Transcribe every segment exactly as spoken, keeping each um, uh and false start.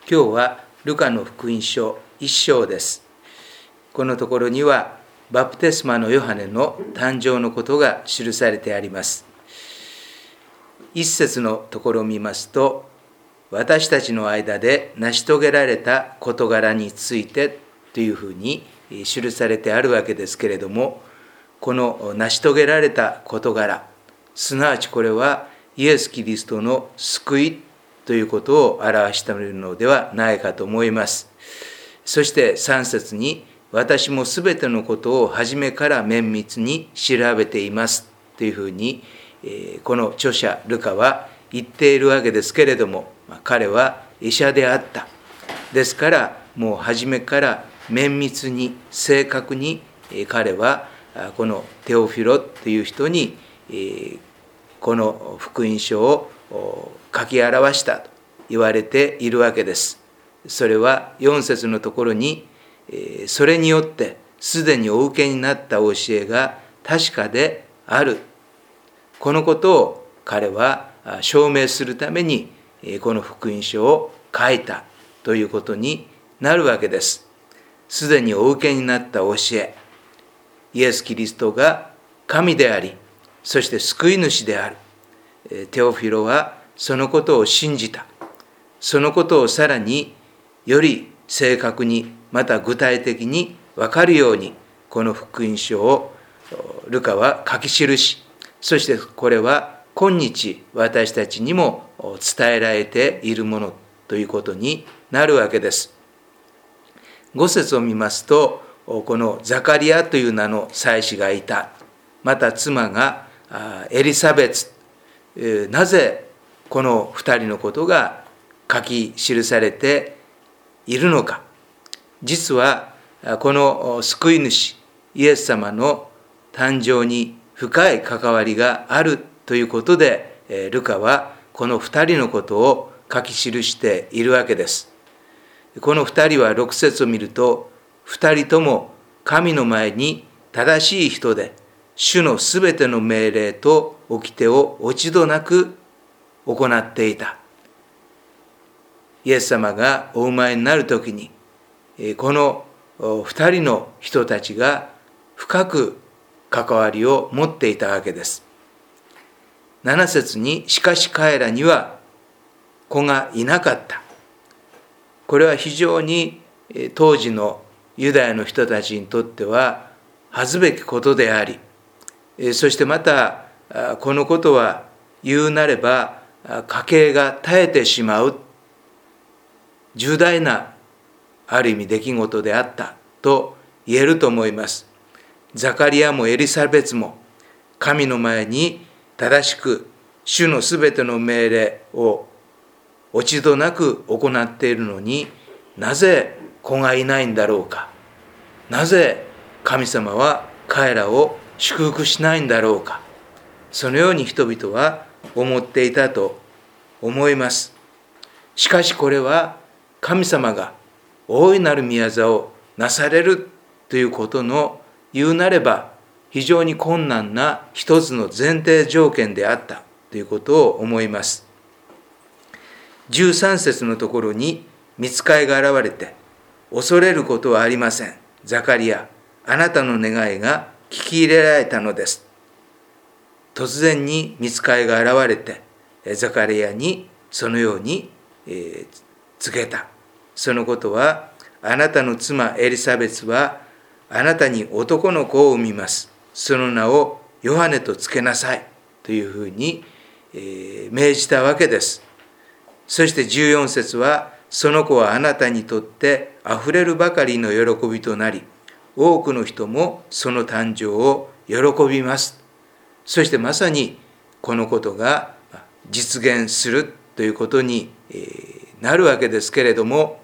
今日はルカの福音書一章です。このところにはバプテスマのヨハネの誕生のことが記されてあります。一節のところを見ますと、私たちの間で成し遂げられた事柄についてというふうに記されてあるわけですけれども、この成し遂げられた事柄、すなわちこれはイエス・キリストの救いということを表しているのではないかと思います。そしてさん節に、私もすべてのことを初めから綿密に調べていますというふうに、この著者ルカは言っているわけですけれども、彼は医者であった。ですからもう初めから綿密に正確に彼はこのテオフィロという人にこの福音書を書き表したと言われているわけです。それはよん節のところに、それによってすでにお受けになった教えが確かである。このことを彼は証明するためにこの福音書を書いたということになるわけです。すでにお受けになった教え、イエス・キリストが神であり、そして救い主である。テオフィロはそのことを信じた。そのことをさらにより正確に、また具体的に分かるように、この福音書をルカは書き記し、そしてこれは今日私たちにも伝えられているものということになるわけです。ご節を見ますと、このザカリアという名の祭司がいた。また妻がエリサベツ。なぜこの二人のことが書き記されているのか。実はこの救い主イエス様の誕生に深い関わりがあるということで、ルカはこの二人のことを書き記しているわけです。この二人はろく節を見ると、二人とも神の前に正しい人で、主のすべての命令と掟を落ち度なく行っていた。イエス様がお生まれになるときに、この二人の人たちが深く関わりを持っていたわけです。なな節に、しかし彼らには子がいなかった。これは非常に当時のユダヤの人たちにとっては恥ずべきことであり、そしてまたこのことは言うなれば家計が絶えてしまう重大なある意味出来事であったと言えると思います。ザカリアもエリサベツも神の前に正しく主のすべての命令を落ち度なく行っているのに、なぜ子がいないんだろうか。なぜ神様は彼らを祝福しないんだろうか。そのように人々は思っていたと思います。しかしこれは神様が大いなる宮座をなされるということの言うなれば非常に困難な一つの前提条件であったということを思います。じゅうさん節のところに、御使いが現れて、恐れることはありません。ザカリア、あなたの願いが聞き入れられたのです。突然に御使いが現れて、ザカリアにそのように、えー、告げた。そのことは、あなたの妻エリサベツは、あなたに男の子を産みます。その名をヨハネとつけなさい。というふうに、えー、命じたわけです。そしてじゅうよん節は、その子はあなたにとってあふれるばかりの喜びとなり、多くの人もその誕生を喜びます。そしてまさにこのことが実現するということになるわけですけれども、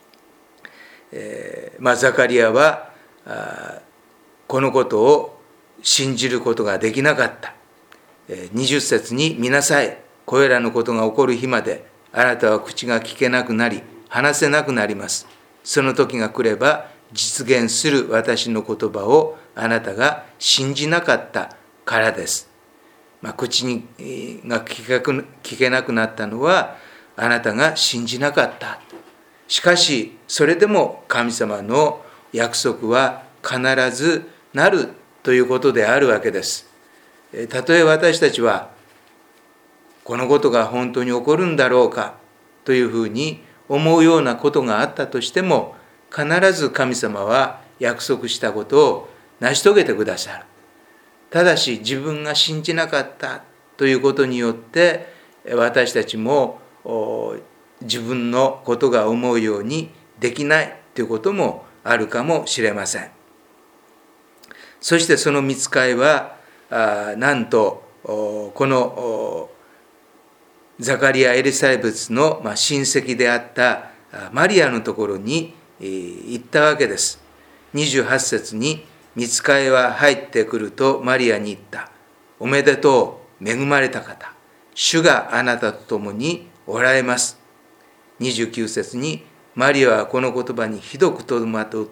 えーまあ、ザカリアはこのことを信じることができなかった。にじゅう節に、見なさい。これらのことが起こる日まであなたは口が聞けなくなり、話せなくなります。その時が来れば、実現する私の言葉をあなたが信じなかったからです。まあ、口にが聞けなくなったのは、あなたが信じなかった。 しかしそれでも神様の約束は必ずなるということであるわけです。たとえ私たちはこのことが本当に起こるんだろうかというふうに思うようなことがあったとしても、必ず神様は約束したことを成し遂げてくださる。ただし自分が信じなかったということによって私たちも自分のことが思うようにできないということもあるかもしれません。そしてその御使いはなんとこのザカリア・エリサベスの親戚であったマリアのところに行ったわけです。にじゅうはち節に、御使いは入ってくるとマリアに言った。おめでとう、恵まれた方。主があなたと共におられます。にじゅうきゅう節に、マリアはこの言葉にひどくとどまっておって、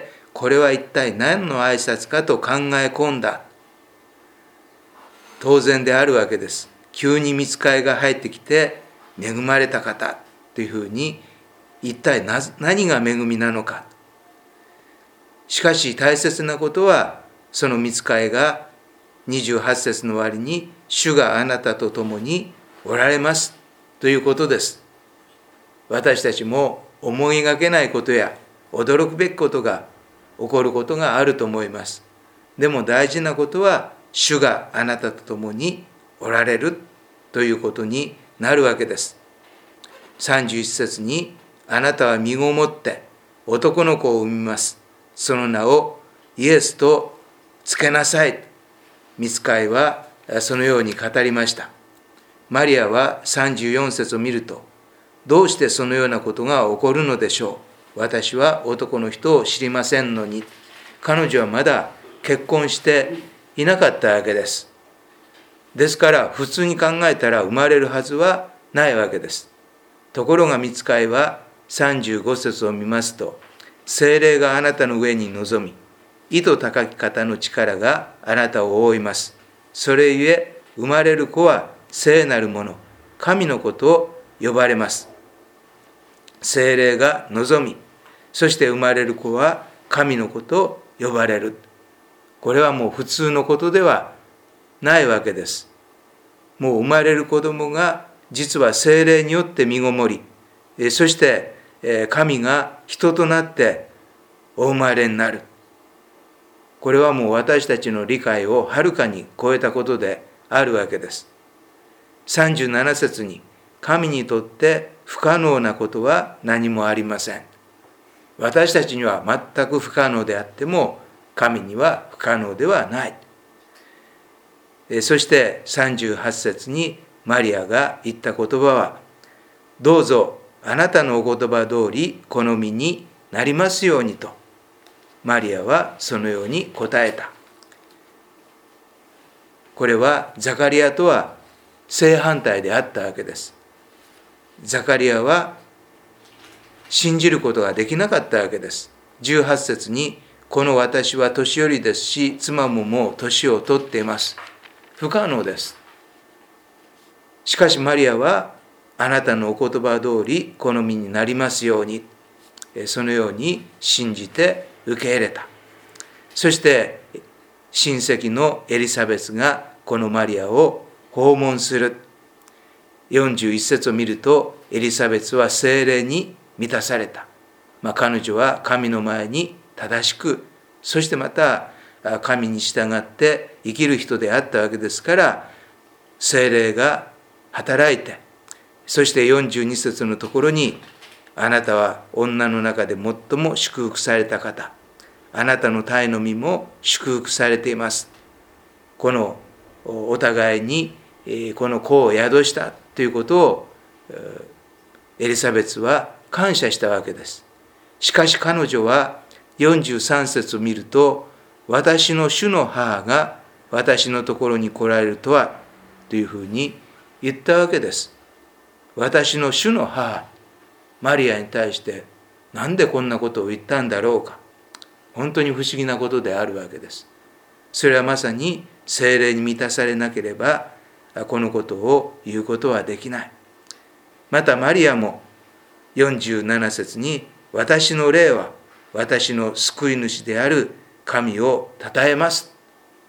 これは一体何の挨拶かと考え込んだ。当然であるわけです。急に御使いが入ってきて、恵まれた方というふうに、一体何が恵みなのか。しかし大切なことは、その御使いがにじゅうはち節の終わりに、主があなたと共におられますということです。私たちも思いがけないことや驚くべきことが起こることがあると思います。でも大事なことは、主があなたと共におられるということになるわけです。さんじゅういち節に、あなたは身ごもって男の子を産みます。その名をイエスとつけなさい。御使いはそのように語りました。マリアはさんじゅうよん節を見ると、どうしてそのようなことが起こるのでしょう。私は男の人を知りませんのに。彼女はまだ結婚していなかったわけです。ですから普通に考えたら生まれるはずはないわけです。ところが御使いはさんじゅうご節を見ますと、聖霊があなたの上に臨み、意図高き方の力があなたを覆います。それゆえ生まれる子は聖なるもの、神の子と呼ばれます。聖霊が望み、そして生まれる子は神の子と呼ばれる。これはもう普通のことではないわけです。もう生まれる子供が実は聖霊によって身ごもり、そして神が人となってお生まれになる。これはもう私たちの理解をはるかに超えたことであるわけです。さんじゅうなな節に、神にとって不可能なことは何もありません。私たちには全く不可能であっても、神には不可能ではない。そしてさんじゅうはち節にマリアが言った言葉は、どうぞあなたのお言葉通り好みになりますようにと、マリアはそのように答えた。これはザカリアとは正反対であったわけです。ザカリアは信じることができなかったわけです。じゅうはち節に、この私は年寄りですし、妻ももう年を取っています。不可能です。しかしマリアは、あなたのお言葉通り好みになりますように、そのように信じて受け入れた。そして親戚のエリザベスがこのマリアを訪問する。よんじゅういち節を見ると、エリザベスは聖霊に満たされた。まあ、彼女は神の前に正しく、そしてまた神に従って生きる人であったわけですから、聖霊が働いて、そしてよんじゅうに節のところに、あなたは女の中で最も祝福された方、あなたの胎の身も祝福されています。このお互いにこの子を宿したということをエリザベスは感謝したわけです。しかし彼女はよんじゅうさん節を見ると、私の主の母が私のところに来られるとはというふうに言ったわけです。私の主の母、マリアに対してなんでこんなことを言ったんだろうか。本当に不思議なことであるわけです。それはまさに聖霊に満たされなければこのことを言うことはできない。またマリアもよんじゅうなな節に、私の霊は私の救い主である神を称えます。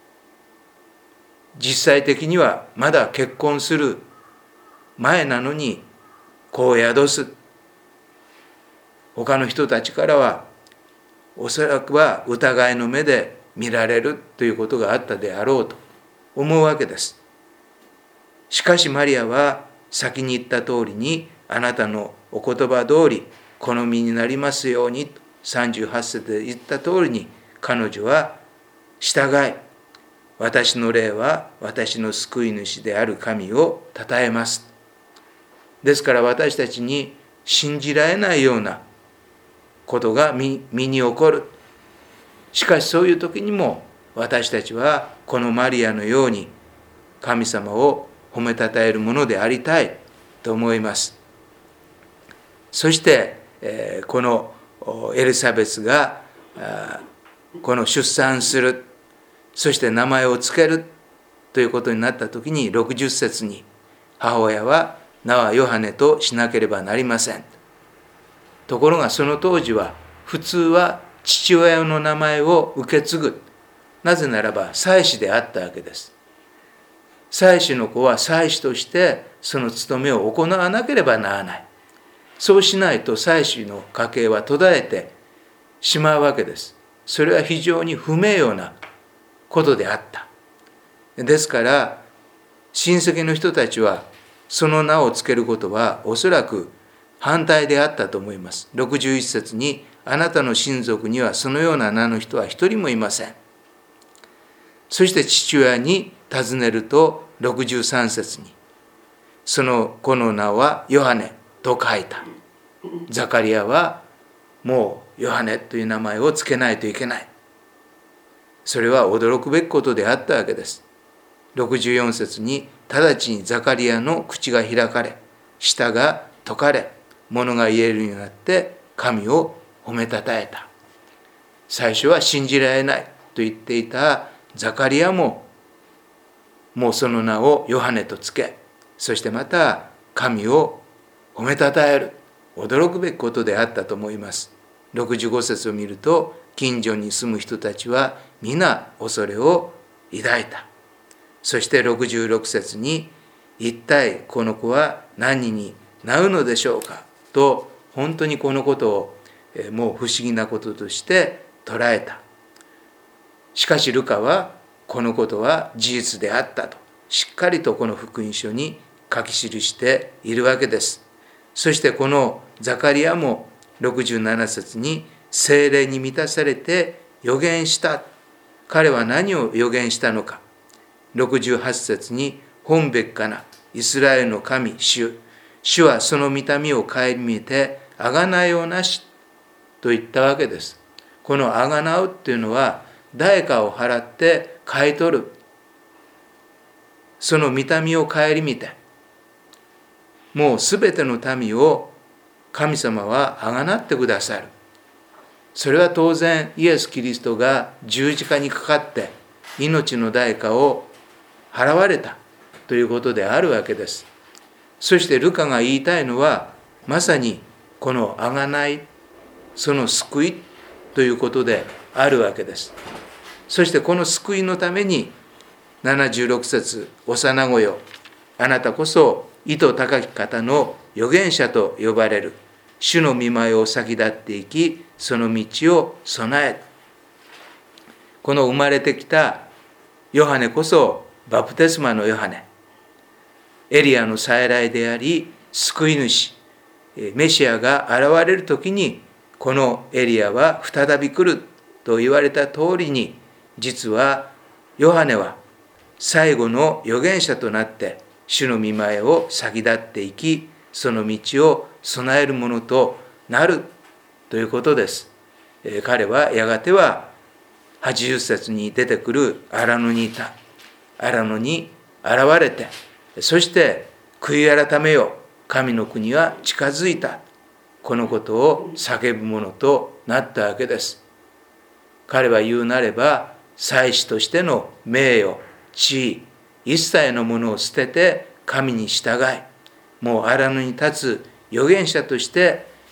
実際的にはまだ結婚する前なのにこう宿す。他の人たちからはおそらくは疑いの目で見られるということがあったであろうと思うわけです。しかしマリアは先に言った通りに、あなたのお言葉通り好みになりますようにとさんじゅうはち節で言った通りに、彼女は従い、私の霊は私の救い主である神を称えます。ですから私たちに信じられないようなことが身に起こる。しかしそういう時にも私たちはこのマリアのように神様を褒めたたえるものでありたいと思います。そしてこのエリザベスがこの出産する、そして名前をつけるということになった時に、ろくじゅっ節に、母親は名はヨハネとしなければなりません。ところがその当時は普通は父親の名前を受け継ぐ。なぜならば祭司であったわけです。祭司の子は祭司としてその務めを行わなければならない。そうしないと祭司の家系は途絶えてしまうわけです。それは非常に不名誉なことであった。ですから親戚の人たちはその名をつけることはおそらく反対であったと思います。ろくじゅういち節に、あなたの親族にはそのような名の人は一人もいません。そして父親に尋ねるとろくじゅうさん節に、その子の名はヨハネと書いた。ザカリアはもうヨハネという名前をつけないといけない。それは驚くべきことであったわけです。ろくじゅうよん節に、直ちにザカリアの口が開かれ、舌が解かれ、物が言えるようになって神を褒めたたえた。最初は信じられないと言っていたザカリアも、もうその名をヨハネとつけ、そしてまた神を褒めたたえる。驚くべきことであったと思います。ろくじゅうご節を見ると、近所に住む人たちは皆恐れを抱いた。そしてろくじゅうろく節に、一体この子は何になるのでしょうかと、本当にこのことをもう不思議なこととして捉えた。しかしルカはこのことは事実であったとしっかりとこの福音書に書き記しているわけです。そしてこのザカリアもろくじゅうなな節に、聖霊に満たされて預言した。彼は何を預言したのか。ろくじゅうはち節に、本べきかなイスラエルの神主、主はその御民を顧みて贖いをなしと言ったわけです。この贖うっていうのは代価を払って買い取る。その御民を顧みて、もうすべての民を神様は贖ってくださる。それは当然イエス・キリストが十字架にかかって命の代価を払われたということであるわけです。そしてルカが言いたいのは、まさにこの贖い、その救いということであるわけです。そしてこの救いのためにななじゅうろく節、幼子よ、あなたこそ意図高き方の預言者と呼ばれる。主の御前を先立っていき、その道を備え。この生まれてきたヨハネこそバプテスマのヨハネ、エリアの再来であり救い主、メシアが現れる時に、このエリアは再び来ると言われた通りに、実はヨハネは最後の預言者となって主の御前を先立っていき、その道を備えるものとなるということです。彼はやがてははちじゅう節に出てくる荒野にいた。荒野に現れて、そして悔い改めよ、神の国は近づいた。このことを叫ぶものとなったわけです。彼は言うなれば、祭司としての名誉、地位、一切のものを捨てて神に従い、もう荒野に立つ預言者として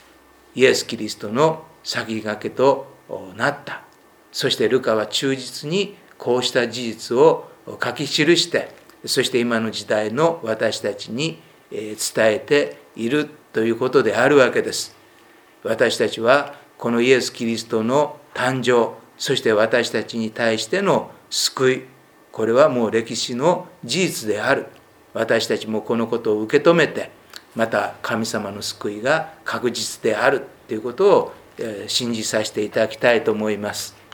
イエス・キリストの先駆けとなった。そしてルカは忠実にこうした事実を書き記して、そして今の時代の私たちに伝えているということであるわけです。私たちはこのイエス・キリストの誕生、そして私たちに対しての救い、これはもう歴史の事実である。私たちもこのことを受け止めて、また神様の救いが確実であるということを信じさせていただきたいと思います。